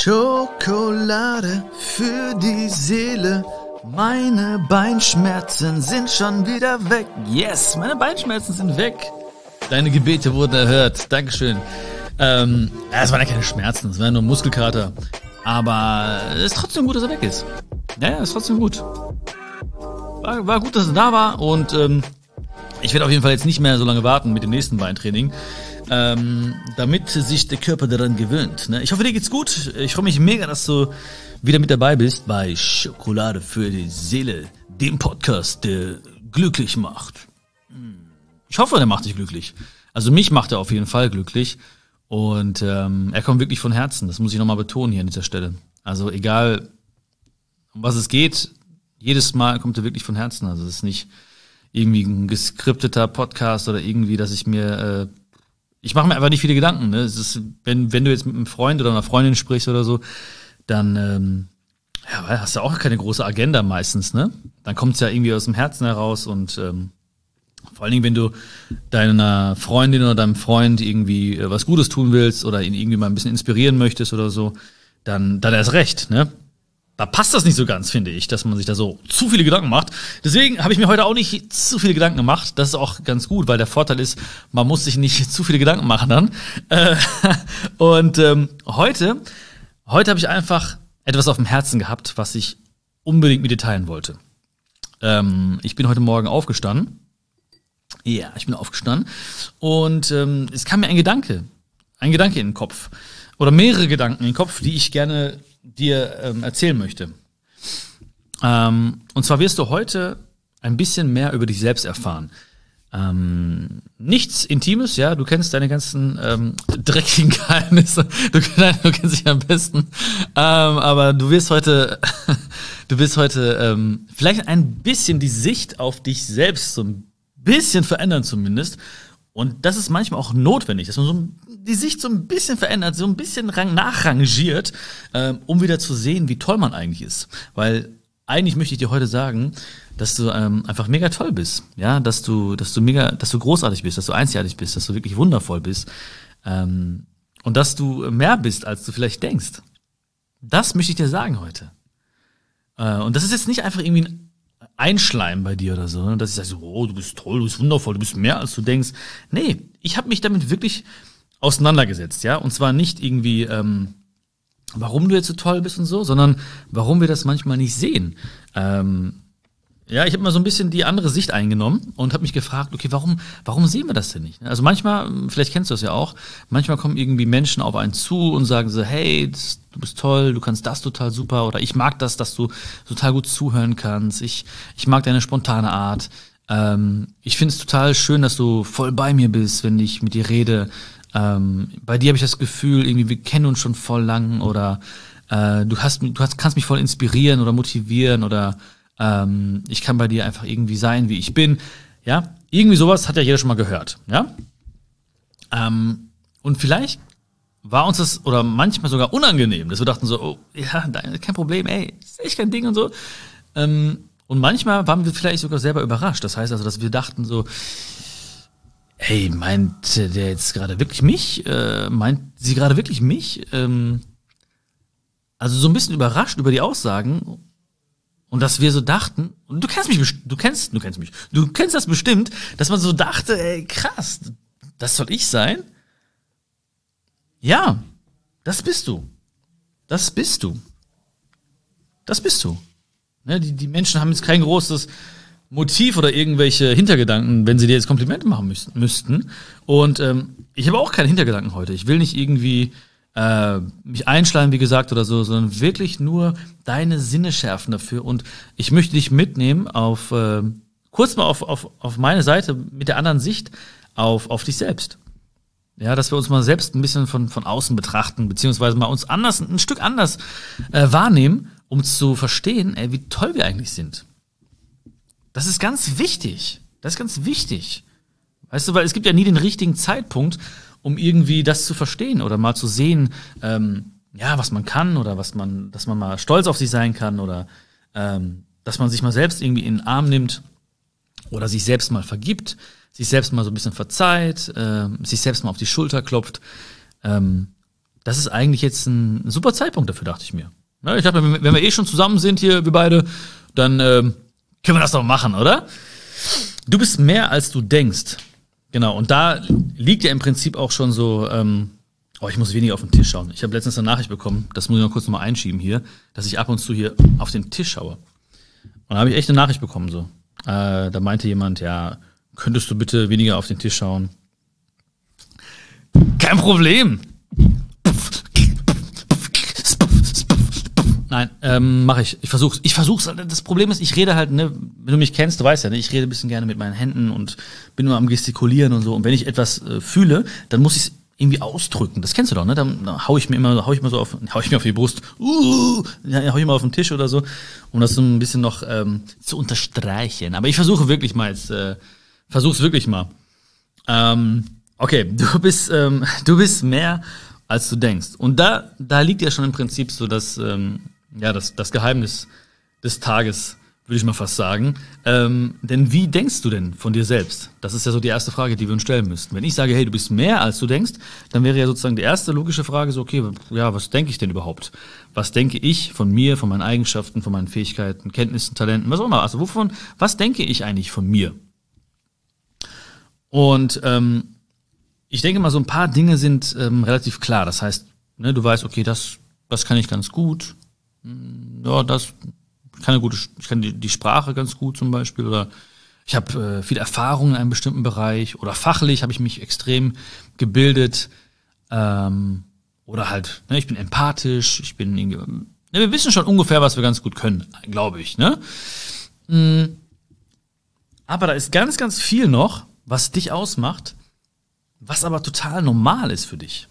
Schokolade für die Seele. Meine Beinschmerzen sind schon wieder weg. Yes, meine Beinschmerzen sind weg. Deine Gebete wurden erhört. Dankeschön. Es waren ja keine Schmerzen, es war nur Muskelkater. Aber es ist trotzdem gut, dass er weg ist. Ja, ist trotzdem gut. War gut, dass er da war. Und ich werde auf jeden Fall jetzt nicht mehr so lange warten mit dem nächsten Beintraining. Damit sich der Körper daran gewöhnt. Ne? Ich hoffe, dir geht's gut. Ich freue mich mega, dass du wieder mit dabei bist bei Schokolade für die Seele, dem Podcast, der glücklich macht. Ich hoffe, der macht dich glücklich. Also mich macht er auf jeden Fall glücklich. Und er kommt wirklich von Herzen. Das muss ich nochmal betonen hier an dieser Stelle. Also egal, um was es geht, jedes Mal kommt er wirklich von Herzen. Also es ist nicht irgendwie ein geskripteter Podcast oder irgendwie, dass ich mir... Ich mache mir einfach nicht viele Gedanken. Ne? Es ist, wenn du jetzt mit einem Freund oder einer Freundin sprichst oder so, dann hast du auch keine große Agenda meistens. Ne? Dann kommt es ja irgendwie aus dem Herzen heraus und vor allen Dingen, wenn du deiner Freundin oder deinem Freund irgendwie was Gutes tun willst oder ihn irgendwie mal ein bisschen inspirieren möchtest oder so, dann erst recht. Ne? Da passt das nicht so ganz, finde ich, dass man sich da so zu viele Gedanken macht. Deswegen habe ich mir heute auch nicht zu viele Gedanken gemacht. Das ist auch ganz gut, weil der Vorteil ist, man muss sich nicht zu viele Gedanken machen dann. Heute habe ich einfach etwas auf dem Herzen gehabt, was ich unbedingt mit dir teilen wollte. Ich bin heute Morgen aufgestanden. Ja, ich bin aufgestanden. Und es kam mir ein Gedanke in den Kopf. Oder mehrere Gedanken in den Kopf, die ich gerne dir erzählen möchte. Und zwar wirst du heute ein bisschen mehr über dich selbst erfahren. Nichts Intimes, ja, du kennst deine ganzen dreckigen Geheimnisse, du kennst dich am besten, aber du wirst heute vielleicht ein bisschen die Sicht auf dich selbst so ein bisschen verändern zumindest. Und das ist manchmal auch notwendig, dass man so die Sicht so ein bisschen verändert, so ein bisschen nachrangiert, um wieder zu sehen, wie toll man eigentlich ist. Weil eigentlich möchte ich dir heute sagen, dass du einfach mega toll bist, ja, dass du großartig bist, dass du einzigartig bist, dass du wirklich wundervoll bist und dass du mehr bist, als du vielleicht denkst. Das möchte ich dir sagen heute. Und das ist jetzt nicht einfach irgendwie ein Einschleim bei dir oder so, ne? Dass ich sage so, oh, du bist toll, du bist wundervoll, du bist mehr als du denkst. Nee, ich habe mich damit wirklich auseinandergesetzt, ja, und zwar nicht irgendwie, warum du jetzt so toll bist und so, sondern warum wir das manchmal nicht sehen. Ja, ich habe mal so ein bisschen die andere Sicht eingenommen und habe mich gefragt, okay, warum sehen wir das denn nicht? Also manchmal, vielleicht kennst du das ja auch, manchmal kommen irgendwie Menschen auf einen zu und sagen so, hey, du bist toll, du kannst das total super oder ich mag das, dass du total gut zuhören kannst, ich mag deine spontane Art, ich finde es total schön, dass du voll bei mir bist, wenn ich mit dir rede. Bei dir habe ich das Gefühl, irgendwie wir kennen uns schon voll lang oder kannst mich voll inspirieren oder motivieren oder ich kann bei dir einfach irgendwie sein, wie ich bin. Ja, irgendwie sowas hat ja jeder schon mal gehört. Ja, und vielleicht war uns das oder manchmal sogar unangenehm, dass wir dachten so, oh ja, kein Problem, ey, ist echt kein Ding und so. Und manchmal waren wir vielleicht sogar selber überrascht. Das heißt also, dass wir dachten so, hey, meint der jetzt gerade wirklich mich? Meint sie gerade wirklich mich? Also so ein bisschen überrascht über die Aussagen. Und dass wir so dachten, und du kennst das bestimmt, dass man so dachte, ey, krass, das soll ich sein? Ja, das bist du. Das bist du. Das bist du. Ne, die Menschen haben jetzt kein großes Motiv oder irgendwelche Hintergedanken, wenn sie dir jetzt Komplimente machen müssten. Und ich habe auch keine Hintergedanken heute. Ich will nicht irgendwie mich einschleimen, wie gesagt, oder so, sondern wirklich nur deine Sinne schärfen dafür. Und ich möchte dich mitnehmen kurz mal auf meine Seite mit der anderen Sicht auf dich selbst. Ja, dass wir uns mal selbst ein bisschen von außen betrachten, beziehungsweise mal uns ein Stück anders wahrnehmen, um zu verstehen, wie toll wir eigentlich sind. Das ist ganz wichtig. Das ist ganz wichtig. Weißt du, weil es gibt ja nie den richtigen Zeitpunkt, um irgendwie das zu verstehen oder mal zu sehen, was man kann oder dass man mal stolz auf sich sein kann oder dass man sich mal selbst irgendwie in den Arm nimmt oder sich selbst mal vergibt, sich selbst mal so ein bisschen verzeiht, sich selbst mal auf die Schulter klopft. das ist eigentlich jetzt ein super Zeitpunkt dafür, dachte ich mir. Na, ich dachte, wenn wir eh schon zusammen sind hier, wir beide, dann können wir das doch machen, oder? Du bist mehr, als du denkst. Genau, und da liegt ja im Prinzip auch schon so, ich muss weniger auf den Tisch schauen. Ich habe letztens eine Nachricht bekommen, das muss ich noch kurz nochmal einschieben hier, dass ich ab und zu hier auf den Tisch schaue. Und da habe ich echt eine Nachricht bekommen, so. Da meinte jemand, ja, könntest du bitte weniger auf den Tisch schauen? Kein Problem. Nein, mache ich. Ich versuch's. Das Problem ist, ich rede halt, ne, wenn du mich kennst, du weißt ja, ne, ich rede ein bisschen gerne mit meinen Händen und bin nur am Gestikulieren und so. Und wenn ich etwas fühle, dann muss ich es irgendwie ausdrücken. Das kennst du doch, ne? Dann hau ich mir auf die Brust, hau ich mal auf den Tisch oder so, um das so ein bisschen noch zu unterstreichen. Aber ich versuche wirklich mal jetzt, versuch's wirklich mal. Okay, du bist mehr, als du denkst. Und da liegt ja schon im Prinzip so das Geheimnis des Tages, würde ich mal fast sagen. Denn wie denkst du denn von dir selbst? Das ist ja so die erste Frage, die wir uns stellen müssten. Wenn ich sage, hey, du bist mehr, als du denkst, dann wäre ja sozusagen die erste logische Frage so, okay, ja, was denke ich denn überhaupt? Was denke ich von mir, von meinen Eigenschaften, von meinen Fähigkeiten, Kenntnissen, Talenten, was auch immer. Also was denke ich eigentlich von mir? Und ich denke mal, so ein paar Dinge sind relativ klar. Das heißt, ne, du weißt, okay, das kann ich ganz gut. Ja, ich kann die Sprache ganz gut zum Beispiel. Oder ich habe viel Erfahrung in einem bestimmten Bereich. Oder fachlich habe ich mich extrem gebildet. Oder halt, ne, ich bin empathisch. Ich bin irgendwie, ne, wir wissen schon ungefähr, was wir ganz gut können, glaube ich. Ne? Aber da ist ganz, ganz viel noch, was dich ausmacht, was aber total normal ist für dich.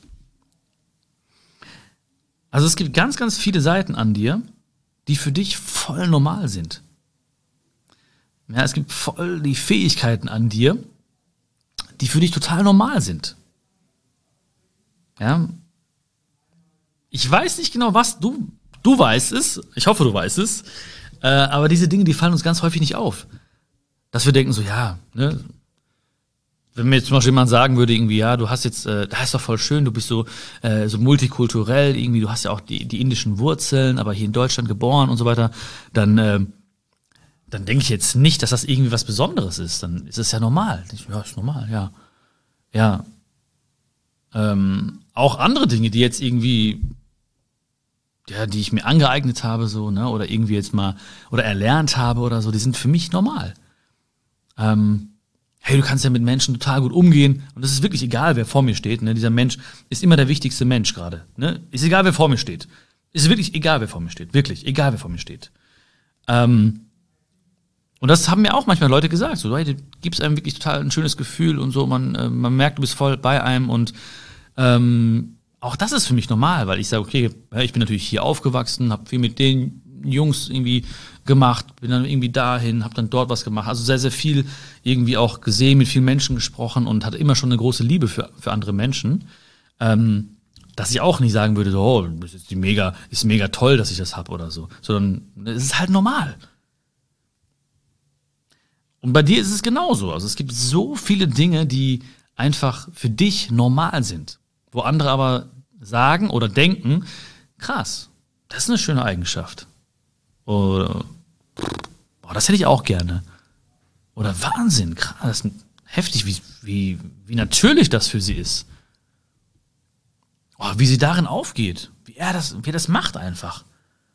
Also es gibt ganz, ganz viele Seiten an dir, die für dich voll normal sind. Ja, es gibt voll die Fähigkeiten an dir, die für dich total normal sind. Ja. Ich weiß nicht genau, was du weißt es. Ich hoffe, du weißt es. Aber diese Dinge, die fallen uns ganz häufig nicht auf. Dass wir denken so, ja, ne, wenn mir jetzt zum Beispiel jemand sagen würde, irgendwie, ja, du hast jetzt, das ist doch voll schön, du bist so multikulturell, irgendwie, du hast ja auch die indischen Wurzeln, aber hier in Deutschland geboren und so weiter, dann denke ich jetzt nicht, dass das irgendwie was Besonderes ist. Dann ist es ja normal. Ja, ist normal, ja. Ja. Auch andere Dinge, die jetzt irgendwie, ja, die ich mir angeeignet habe, so, ne, oder irgendwie jetzt mal, oder erlernt habe oder so, die sind für mich normal. Hey, du kannst ja mit Menschen total gut umgehen und es ist wirklich egal, wer vor mir steht. Ne? Dieser Mensch ist immer der wichtigste Mensch gerade. Ne? Ist egal, wer vor mir steht. Ist wirklich egal, wer vor mir steht. Wirklich, egal, wer vor mir steht. Und das haben mir auch manchmal Leute gesagt. So, hey, du gibst einem wirklich total ein schönes Gefühl und so. Man merkt, du bist voll bei einem und auch das ist für mich normal, weil ich sage, okay, ich bin natürlich hier aufgewachsen, habe viel mit den Jungs irgendwie gemacht, bin dann irgendwie dahin, habe dann dort was gemacht. Also sehr, sehr viel irgendwie auch gesehen, mit vielen Menschen gesprochen und hatte immer schon eine große Liebe für andere Menschen. Dass ich auch nicht sagen würde, so, oh, das ist mega toll, dass ich das hab oder so. Sondern es ist halt normal. Und bei dir ist es genauso. Also es gibt so viele Dinge, die einfach für dich normal sind. Wo andere aber sagen oder denken, krass, das ist eine schöne Eigenschaft. Oder, boah, das hätte ich auch gerne. Oder Wahnsinn, krass, heftig, wie natürlich das für sie ist. Oh, wie sie darin aufgeht. Wie er das macht einfach.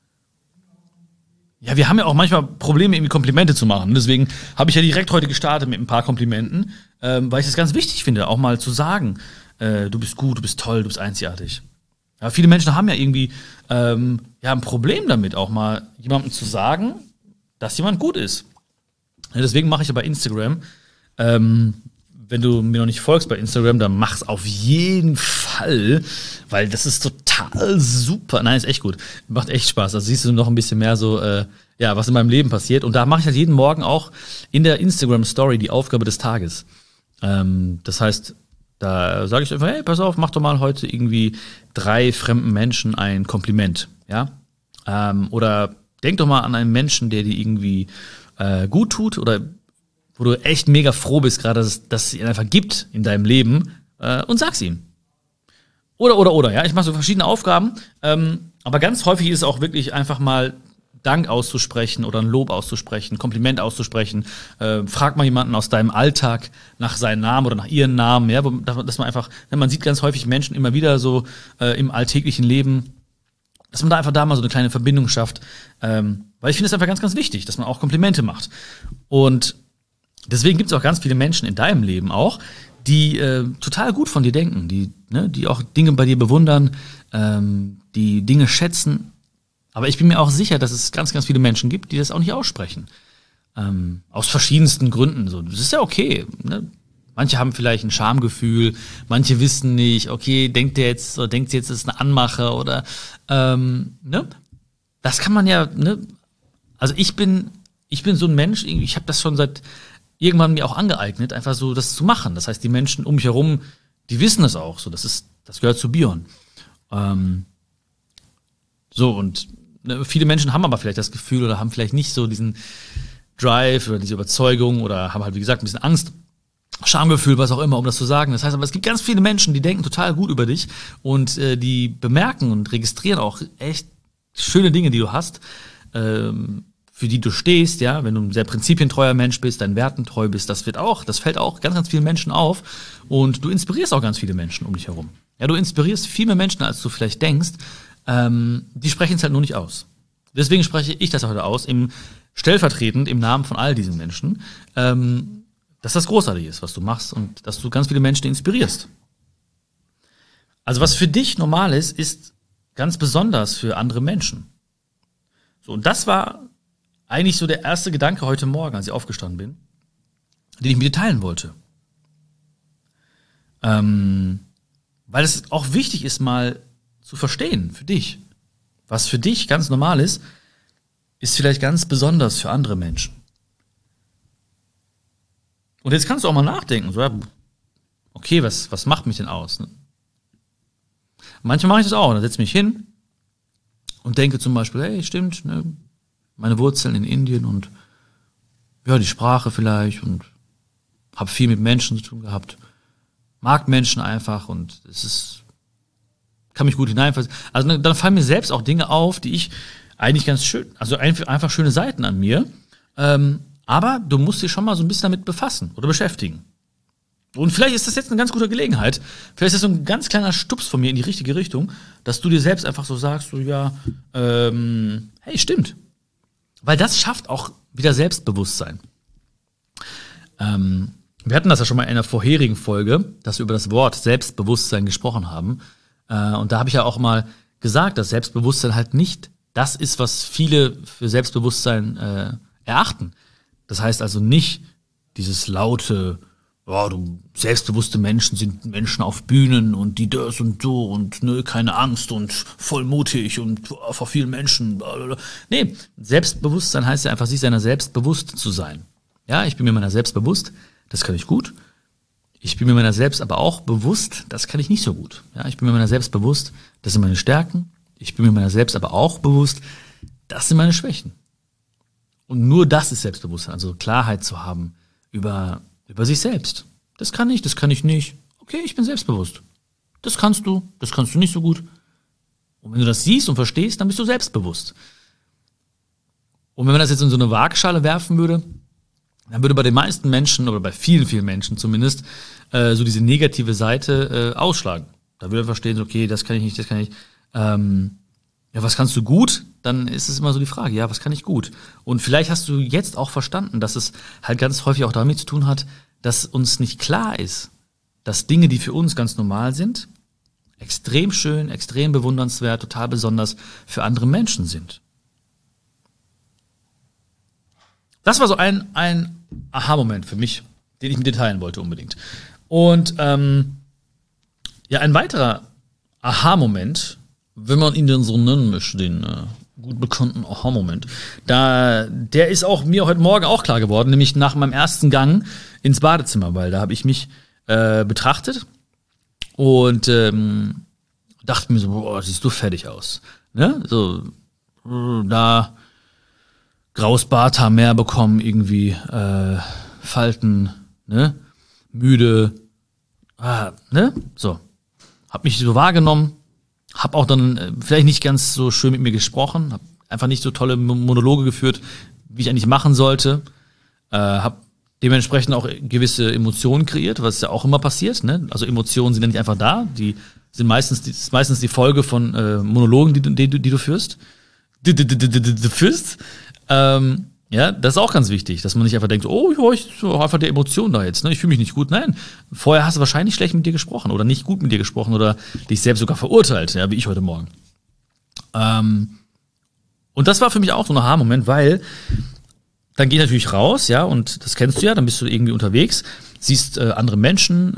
Ja, wir haben ja auch manchmal Probleme, irgendwie Komplimente zu machen. Deswegen habe ich ja direkt heute gestartet mit ein paar Komplimenten, weil ich das ganz wichtig finde, auch mal zu sagen, du bist gut, du bist toll, du bist einzigartig. Ja, viele Menschen haben ja irgendwie ein Problem damit, auch mal jemandem zu sagen, dass jemand gut ist. Ja, deswegen mache ich ja bei Instagram, wenn du mir noch nicht folgst bei Instagram, dann mach's auf jeden Fall, weil das ist total super. Nein, ist echt gut. Macht echt Spaß. Da siehst du noch ein bisschen mehr so, was in meinem Leben passiert. Und da mache ich halt jeden Morgen auch in der Instagram-Story die Aufgabe des Tages. Das heißt, da sage ich einfach, hey, pass auf, mach doch mal heute irgendwie 3 fremden Menschen ein Kompliment. Ja? Oder denk doch mal an einen Menschen, der dir irgendwie gut tut oder wo du echt mega froh bist gerade, dass es ihn einfach gibt in deinem Leben und sag's ihm. Oder. Ja, ich mache so verschiedene Aufgaben. Aber ganz häufig ist es auch wirklich einfach mal Dank auszusprechen oder ein Lob auszusprechen, ein Kompliment auszusprechen. Frag mal jemanden aus deinem Alltag nach seinem Namen oder nach ihren Namen. Ja, dass man einfach, man sieht ganz häufig Menschen immer wieder so im alltäglichen Leben, dass man da einfach mal so eine kleine Verbindung schafft. Weil ich finde es einfach ganz, ganz wichtig, dass man auch Komplimente macht. Und deswegen gibt es auch ganz viele Menschen in deinem Leben auch, die total gut von dir denken, die auch Dinge bei dir bewundern, die Dinge schätzen. Aber ich bin mir auch sicher, dass es ganz, ganz viele Menschen gibt, die das auch nicht aussprechen. Aus verschiedensten Gründen. So, das ist ja okay. Ne? Manche haben vielleicht ein Schamgefühl, manche wissen nicht, okay, denkt sie jetzt, das ist eine Anmache oder ne? Das kann man ja, ne? Also ich bin so ein Mensch, ich habe das schon seit irgendwann mir auch angeeignet, einfach so das zu machen. Das heißt, die Menschen um mich herum, die wissen das auch. So, das gehört zu Bion. So, und ne, viele Menschen haben aber vielleicht das Gefühl oder haben vielleicht nicht so diesen Drive oder diese Überzeugung oder haben halt, wie gesagt, ein bisschen Angst, Schamgefühl, was auch immer, um das zu sagen. Das heißt aber, es gibt ganz viele Menschen, die denken total gut über dich und die bemerken und registrieren auch echt schöne Dinge, die du hast, für die du stehst, ja, wenn du ein sehr prinzipientreuer Mensch bist, deinen Werten treu bist, das fällt auch ganz, ganz vielen Menschen auf und du inspirierst auch ganz viele Menschen um dich herum. Ja, du inspirierst viel mehr Menschen, als du vielleicht denkst, die sprechen es halt nur nicht aus. Deswegen spreche ich das heute aus, stellvertretend im Namen von all diesen Menschen, dass das großartig ist, was du machst und dass du ganz viele Menschen inspirierst. Also was für dich normal ist ganz besonders für andere Menschen. So, und das war eigentlich so der erste Gedanke heute Morgen, als ich aufgestanden bin, den ich mit dir teilen wollte. Weil es auch wichtig ist, mal zu verstehen für dich. Was für dich ganz normal ist vielleicht ganz besonders für andere Menschen. Und jetzt kannst du auch mal nachdenken, so, ja, okay, was macht mich denn aus? Ne? Manchmal mache ich das auch, dann setze ich mich hin und denke zum Beispiel, hey, stimmt, ne, meine Wurzeln in Indien und ja, die Sprache vielleicht und habe viel mit Menschen zu tun gehabt, mag Menschen einfach und kann mich gut hineinversetzen. Also dann fallen mir selbst auch Dinge auf, die ich eigentlich ganz schön, also einfach schöne Seiten an mir, aber du musst dich schon mal so ein bisschen damit befassen oder beschäftigen. Und vielleicht ist das jetzt eine ganz gute Gelegenheit, vielleicht ist das so ein ganz kleiner Stups von mir in die richtige Richtung, dass du dir selbst einfach so sagst, so ja, hey, stimmt. Weil das schafft auch wieder Selbstbewusstsein. Wir hatten das ja schon mal in einer vorherigen Folge, dass wir über das Wort Selbstbewusstsein gesprochen haben. Und da habe ich ja auch mal gesagt, dass Selbstbewusstsein halt nicht das ist, was viele für Selbstbewusstsein erachten. Das heißt also nicht dieses laute, selbstbewusste Menschen sind Menschen auf Bühnen und die das und so und ne, keine Angst und voll mutig und vor vielen Menschen. Blablabla. Nee, Selbstbewusstsein heißt ja einfach, sich seiner selbst bewusst zu sein. Ja, ich bin mir meiner selbst bewusst, das kann ich gut. Ich bin mir meiner selbst aber auch bewusst, das kann ich nicht so gut. Ja, ich bin mir meiner selbst bewusst, das sind meine Stärken. Ich bin mir meiner selbst aber auch bewusst, das sind meine Schwächen. Und nur das ist Selbstbewusstsein, also Klarheit zu haben über sich selbst. Das kann ich nicht. Okay, ich bin selbstbewusst. Das kannst du nicht so gut. Und wenn du das siehst und verstehst, dann bist du selbstbewusst. Und wenn man das jetzt in so eine Waagschale werfen würde, dann würde bei den meisten Menschen, oder bei vielen, vielen Menschen zumindest, so diese negative Seite ausschlagen. Da würde man verstehen, okay, das kann ich nicht, das kann ich. Ja, was kannst du gut? Dann ist es immer so die Frage, ja, was kann ich gut? Und vielleicht hast du jetzt auch verstanden, dass es halt ganz häufig auch damit zu tun hat, dass uns nicht klar ist, dass Dinge, die für uns ganz normal sind, extrem schön, extrem bewundernswert, total besonders für andere Menschen sind. Das war so ein Aha-Moment für mich, den ich mit dir teilen wollte unbedingt. Und ja, ein weiterer Aha-Moment, wenn man ihn denn so nennen möchte, den gut bekannten Aha-Moment, der ist auch mir heute Morgen auch klar geworden, nämlich nach meinem ersten Gang ins Badezimmer, weil da habe ich mich betrachtet und dachte mir so, boah, siehst du fertig aus. Ne? So, da graues Barthaar mehr bekommen, irgendwie Falten, ne? Müde, ne? So. habe mich so wahrgenommen, habe auch dann vielleicht nicht ganz so schön mit mir gesprochen, habe einfach nicht so tolle Monologe geführt, wie ich eigentlich machen sollte, habe dementsprechend auch gewisse Emotionen kreiert, was ja auch immer passiert, ne? Also Emotionen sind ja nicht einfach da, die sind meistens die Folge von Monologen, die du führst. Du führst. Ja, das ist auch ganz wichtig, dass man nicht einfach denkt, oh, ich so einfach die Emotionen da jetzt, ne? Ich fühle mich nicht gut. Nein, vorher hast du wahrscheinlich schlecht mit dir gesprochen oder nicht gut mit dir gesprochen oder dich selbst sogar verurteilt, ja, wie ich heute Morgen. Und das war für mich auch so ein Aha-Moment, weil dann geh natürlich raus, ja, und das kennst du ja, dann bist du irgendwie unterwegs, siehst andere Menschen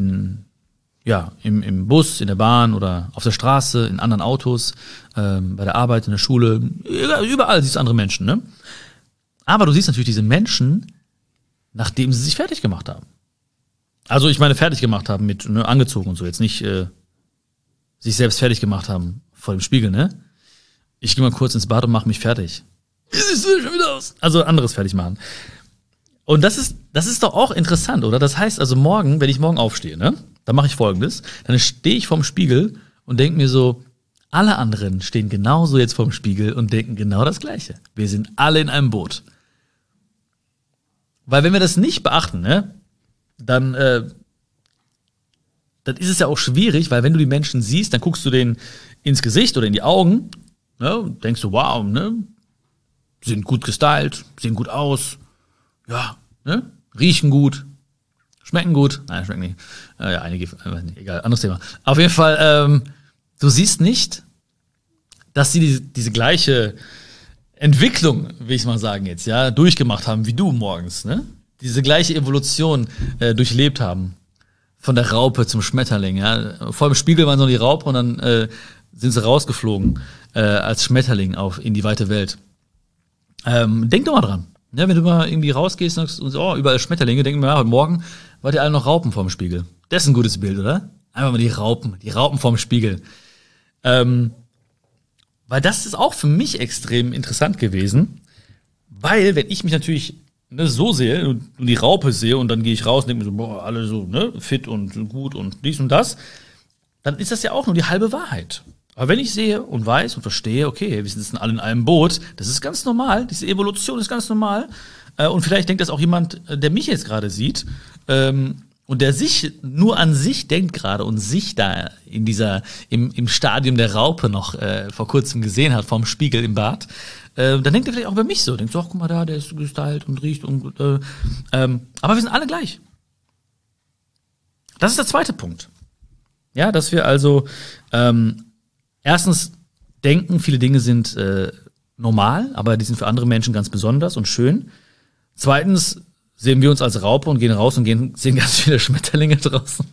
im Bus, in der Bahn oder auf der Straße, in anderen Autos, bei der Arbeit, in der Schule, überall siehst du andere Menschen, ne? Aber du siehst natürlich diese Menschen, nachdem sie sich fertig gemacht haben. Also ich meine fertig gemacht haben mit angezogen und so, jetzt nicht sich selbst fertig gemacht haben vor dem Spiegel, ne? Ich gehe mal kurz ins Bad und mache mich fertig. Wie siehst du schon wieder aus? Also anderes fertig machen. Und das ist doch auch interessant, oder? Das heißt also morgen, wenn ich morgen aufstehe, ne? Dann mache ich Folgendes. Dann stehe ich vorm Spiegel und denke mir so, alle anderen stehen genauso jetzt vorm Spiegel und denken genau das Gleiche. Wir sind alle in einem Boot. Weil wenn wir das nicht beachten, ne, dann ist es ja auch schwierig, weil wenn du die Menschen siehst, dann guckst du denen ins Gesicht oder in die Augen, ne, und denkst du, wow, ne, sind gut gestylt, sehen gut aus, ja, ne, riechen gut, schmecken gut, nein, schmecken nicht, ja, einige, egal, anderes Thema. Auf jeden Fall, du siehst nicht, dass sie diese gleiche Entwicklung, will ich mal sagen jetzt, ja, durchgemacht haben wie du morgens, ne? Diese gleiche Evolution durchlebt haben. Von der Raupe zum Schmetterling, ja. Vor dem Spiegel waren so die Raupe und dann sind sie rausgeflogen als Schmetterling in die weite Welt. Denk doch mal dran. Ja, wenn du mal irgendwie rausgehst und sagst, oh, überall Schmetterlinge, denk mir, ja, heute Morgen wart ihr alle noch Raupen vorm Spiegel. Das ist ein gutes Bild, oder? Einfach mal die Raupen vorm Spiegel. Weil das ist auch für mich extrem interessant gewesen, weil wenn ich mich natürlich so sehe und die Raupe sehe und dann gehe ich raus und denke mir so, boah, alle so fit und gut und dies und das, dann ist das ja auch nur die halbe Wahrheit. Aber wenn ich sehe und weiß und verstehe, okay, wir sitzen alle in einem Boot, das ist ganz normal, diese Evolution ist ganz normal und vielleicht denkt das auch jemand, der mich jetzt gerade sieht, und der sich nur an sich denkt gerade und sich da im Stadium der Raupe noch vor kurzem gesehen hat, vorm Spiegel im Bad, dann denkt er vielleicht auch über mich so. Denkt so, ach, guck mal da, der ist gestylt und riecht und aber wir sind alle gleich. Das ist der zweite Punkt. Ja, dass wir also erstens denken, viele Dinge sind normal, aber die sind für andere Menschen ganz besonders und schön. Zweitens sehen wir uns als Raupe und gehen raus und sehen ganz viele Schmetterlinge draußen.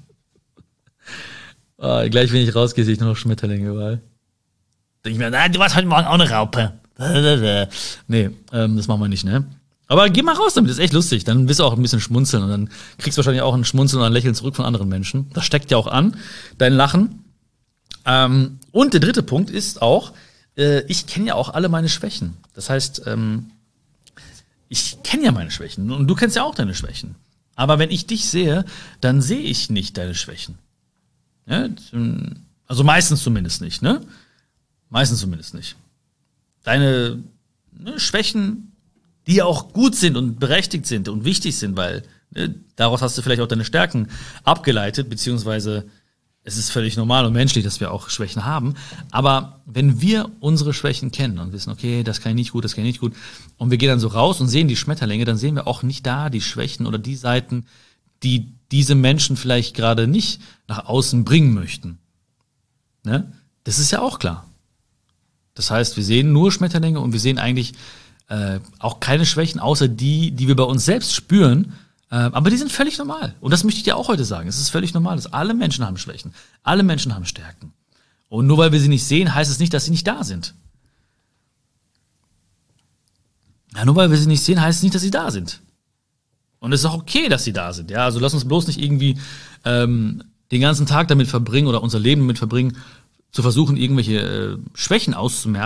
Gleich, wenn ich rausgehe, sehe ich nur noch Schmetterlinge überall. Denke ich mir, nein, du warst heute Morgen auch eine Raupe. Nee, das machen wir nicht, ne? Aber geh mal raus damit, das ist echt lustig. Dann wirst du auch ein bisschen schmunzeln und dann kriegst du wahrscheinlich auch ein Schmunzeln oder ein Lächeln zurück von anderen Menschen. Das steckt ja auch an, dein Lachen. Und der dritte Punkt ist auch, ich kenne ja auch alle meine Schwächen. Das heißt, ich kenne ja meine Schwächen und du kennst ja auch deine Schwächen. Aber wenn ich dich sehe, dann sehe ich nicht deine Schwächen. Ja? Also meistens zumindest nicht, ne? Meistens zumindest nicht. Deine Schwächen, die ja auch gut sind und berechtigt sind und wichtig sind, weil daraus hast du vielleicht auch deine Stärken abgeleitet, beziehungsweise es ist völlig normal und menschlich, dass wir auch Schwächen haben. Aber wenn wir unsere Schwächen kennen und wissen, okay, das kann ich nicht gut, das kann ich nicht gut, und wir gehen dann so raus und sehen die Schmetterlinge, dann sehen wir auch nicht da die Schwächen oder die Seiten, die diese Menschen vielleicht gerade nicht nach außen bringen möchten. Ne? Das ist ja auch klar. Das heißt, wir sehen nur Schmetterlinge und wir sehen eigentlich auch keine Schwächen, außer die wir bei uns selbst spüren. Aber die sind völlig normal. Und das möchte ich dir auch heute sagen. Es ist völlig normal, dass alle Menschen haben Schwächen. Alle Menschen haben Stärken. Und nur weil wir sie nicht sehen, heißt es nicht, dass sie nicht da sind. Ja, nur weil wir sie nicht sehen, heißt es nicht, dass sie da sind. Und es ist auch okay, dass sie da sind. Ja, also lass uns bloß nicht irgendwie den ganzen Tag damit verbringen oder unser Leben damit verbringen, zu versuchen, irgendwelche Schwächen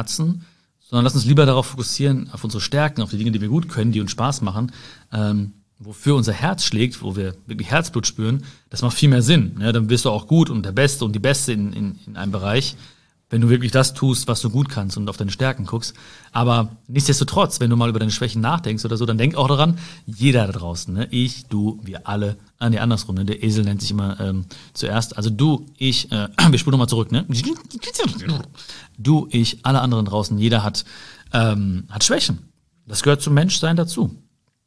auszumerzen, sondern lass uns lieber darauf fokussieren, auf unsere Stärken, auf die Dinge, die wir gut können, die uns Spaß machen. wofür unser Herz schlägt, wo wir wirklich Herzblut spüren, das macht viel mehr Sinn. Ja, dann wirst du auch gut und der Beste und die Beste in einem Bereich, wenn du wirklich das tust, was du gut kannst und auf deine Stärken guckst. Aber nichtsdestotrotz, wenn du mal über deine Schwächen nachdenkst oder so, dann denk auch daran, jeder da draußen, ne? Ich, du, wir alle, nee, andersrum, ne? Der Esel nennt sich immer zuerst, also du, ich, wir spulen nochmal zurück, ne? Du, ich, alle anderen draußen, jeder hat Schwächen. Das gehört zum Menschsein dazu.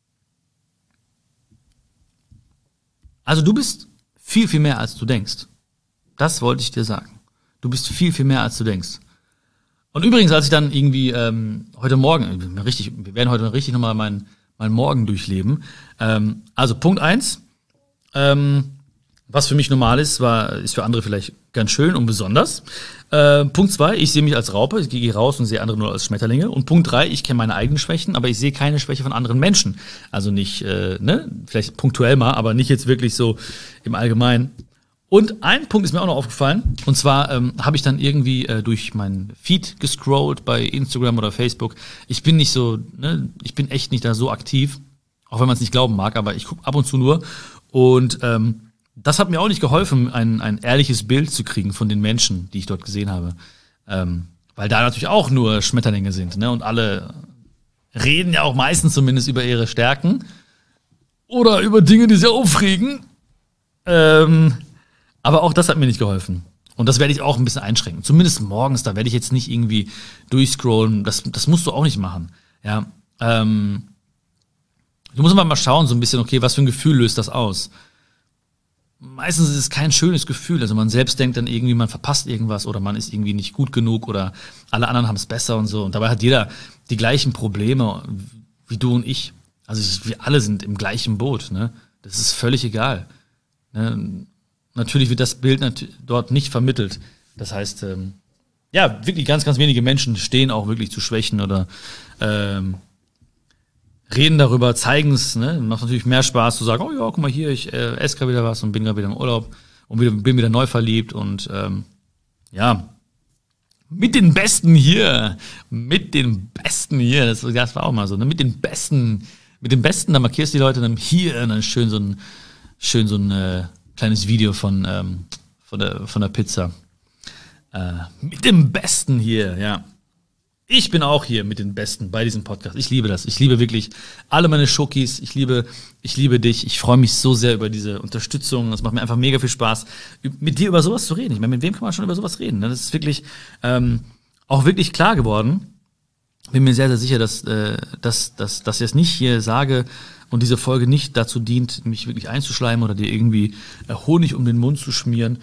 Also du bist viel, viel mehr, als du denkst. Das wollte ich dir sagen. Du bist viel, viel mehr, als du denkst. Und übrigens, als ich dann irgendwie heute Morgen, wir werden heute richtig nochmal meinen Morgen durchleben. Also Punkt 1, was für mich normal ist, ist für andere vielleicht ganz schön und besonders. Punkt 2, ich sehe mich als Raupe, ich gehe raus und sehe andere nur als Schmetterlinge. Und Punkt 3, ich kenne meine eigenen Schwächen, aber ich sehe keine Schwäche von anderen Menschen. Also nicht, vielleicht punktuell mal, aber nicht jetzt wirklich so im Allgemeinen. Und ein Punkt ist mir auch noch aufgefallen, und zwar habe ich dann irgendwie durch meinen Feed gescrollt bei Instagram oder Facebook. Ich bin nicht so, ich bin echt nicht da so aktiv, auch wenn man es nicht glauben mag, aber ich gucke ab und zu nur. Und das hat mir auch nicht geholfen, ein ehrliches Bild zu kriegen von den Menschen, die ich dort gesehen habe. Weil da natürlich auch nur Schmetterlinge sind, ne? Und alle reden ja auch meistens zumindest über ihre Stärken oder über Dinge, die sie aufregen. Aber auch das hat mir nicht geholfen. Und das werde ich auch ein bisschen einschränken. Zumindest morgens, da werde ich jetzt nicht irgendwie durchscrollen. Das musst du auch nicht machen. Ja, du musst mal schauen, so ein bisschen, okay, was für ein Gefühl löst das aus? Meistens ist es kein schönes Gefühl. Also man selbst denkt dann irgendwie, man verpasst irgendwas oder man ist irgendwie nicht gut genug oder alle anderen haben es besser und so. Und dabei hat jeder die gleichen Probleme wie du und ich. Also wir alle sind im gleichen Boot. Ne? Das ist völlig egal. Ne? Natürlich wird das Bild dort nicht vermittelt. Das heißt, wirklich ganz, ganz wenige Menschen stehen auch wirklich zu Schwächen oder reden darüber, zeigen es. Ne? Macht natürlich mehr Spaß zu sagen, oh ja, guck mal hier, ich esse gerade wieder was und bin gerade wieder im Urlaub und bin wieder neu verliebt und mit den Besten hier, das war auch mal so, ne? Mit den Besten, da markierst du die Leute dann hier und dann schön so ein kleines Video von der Pizza. Mit dem Besten hier, ja. Ich bin auch hier mit den Besten bei diesem Podcast. Ich liebe das. Ich liebe wirklich alle meine Schokis. Ich liebe dich. Ich freue mich so sehr über diese Unterstützung. Es macht mir einfach mega viel Spaß, mit dir über sowas zu reden. Ich meine, mit wem kann man schon über sowas reden? Das ist wirklich auch wirklich klar geworden. Bin mir sehr, sehr sicher, dass ich es nicht hier sage und diese Folge nicht dazu dient, mich wirklich einzuschleimen oder dir irgendwie Honig um den Mund zu schmieren.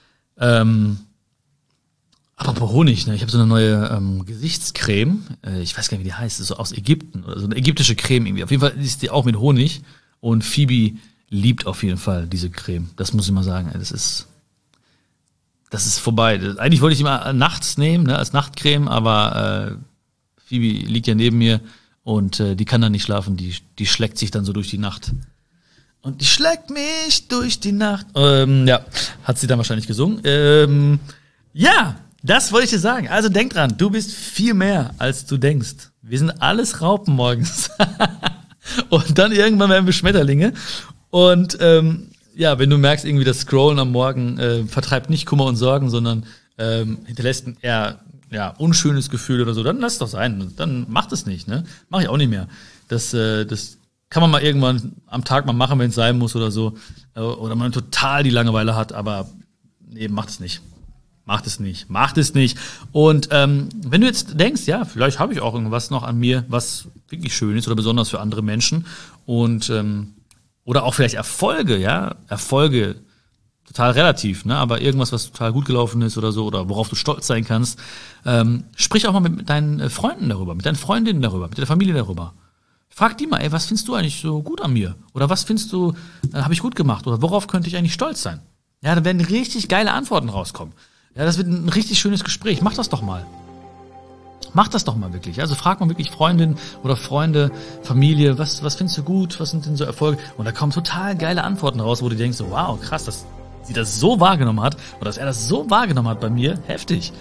Apropos Honig, ne? Ich habe so eine neue Gesichtscreme. Ich weiß gar nicht, wie die heißt. Das ist so aus Ägypten oder so eine ägyptische Creme irgendwie. Auf jeden Fall ist die auch mit Honig. Und Phoebe liebt auf jeden Fall diese Creme. Das muss ich mal sagen. Das ist vorbei. Eigentlich wollte ich die mal nachts nehmen, ne, als Nachtcreme, aber Phoebe liegt ja neben mir und die kann dann nicht schlafen. Die schlägt sich dann so durch die Nacht. Und die schlägt mich durch die Nacht. Hat sie dann wahrscheinlich gesungen. Das wollte ich dir sagen. Also denk dran, du bist viel mehr, als du denkst. Wir sind alles Raupen morgens. Und dann irgendwann werden wir Schmetterlinge. Und wenn du merkst, irgendwie das Scrollen am Morgen vertreibt nicht Kummer und Sorgen, sondern hinterlässt ein eher unschönes Gefühl oder so, dann lass es doch sein. Dann mach das nicht. Ne? Mach ich auch nicht mehr. Das kann man mal irgendwann am Tag mal machen, wenn es sein muss oder so. Oder man total die Langeweile hat, aber nee, mach das nicht. Macht es nicht. Und wenn du jetzt denkst, ja, vielleicht habe ich auch irgendwas noch an mir, was wirklich schön ist oder besonders für andere Menschen und oder auch vielleicht Erfolge, ja, Erfolge total relativ, ne, aber irgendwas, was total gut gelaufen ist oder so oder worauf du stolz sein kannst, sprich auch mal mit deinen Freunden darüber, mit deinen Freundinnen darüber, mit der Familie darüber. Frag die mal, ey, was findest du eigentlich so gut an mir? Oder was findest du, habe ich gut gemacht? Oder worauf könnte ich eigentlich stolz sein? Ja, da werden richtig geile Antworten rauskommen. Ja, das wird ein richtig schönes Gespräch. Mach das doch mal. Mach das doch mal wirklich. Also frag mal wirklich Freundin oder Freunde, Familie, was findest du gut? Was sind denn so Erfolge? Und da kommen total geile Antworten raus, wo du denkst, so, wow, krass, dass sie das so wahrgenommen hat oder dass er das so wahrgenommen hat bei mir. Heftig.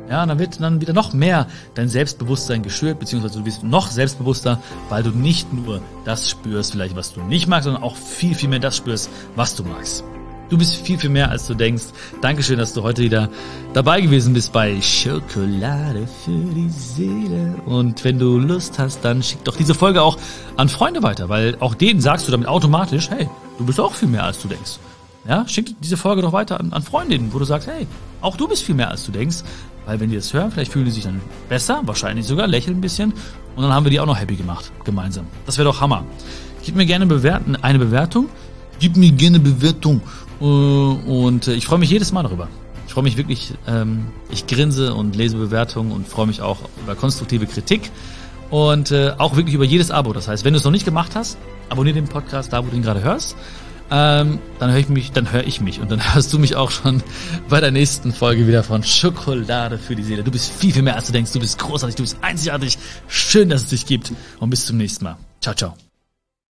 Ja, und dann wird dann wieder noch mehr dein Selbstbewusstsein geschürt, beziehungsweise du bist noch selbstbewusster, weil du nicht nur das spürst, vielleicht was du nicht magst, sondern auch viel, viel mehr das spürst, was du magst. Du bist viel, viel mehr, als du denkst. Dankeschön, dass du heute wieder dabei gewesen bist bei Schokolade für die Seele. Und wenn du Lust hast, dann schick doch diese Folge auch an Freunde weiter, weil auch denen sagst du damit automatisch, hey, du bist auch viel mehr, als du denkst. Ja, schick diese Folge doch weiter an Freundinnen, wo du sagst, hey, auch du bist viel mehr, als du denkst. Weil wenn die das hören, vielleicht fühlen die sich dann besser, wahrscheinlich sogar, lächeln ein bisschen. Und dann haben wir die auch noch happy gemacht, gemeinsam. Das wäre doch Hammer. Gib mir gerne eine Bewertung. Gib mir gerne Bewertung. Und ich freue mich jedes Mal darüber. Ich freue mich wirklich, ich grinse und lese Bewertungen und freue mich auch über konstruktive Kritik und auch wirklich über jedes Abo. Das heißt, wenn du es noch nicht gemacht hast, abonniere den Podcast da, wo du ihn gerade hörst. Dann höre ich mich und dann hörst du mich auch schon bei der nächsten Folge wieder von Schokolade für die Seele. Du bist viel, viel mehr, als du denkst. Du bist großartig, du bist einzigartig. Schön, dass es dich gibt und bis zum nächsten Mal. Ciao, ciao.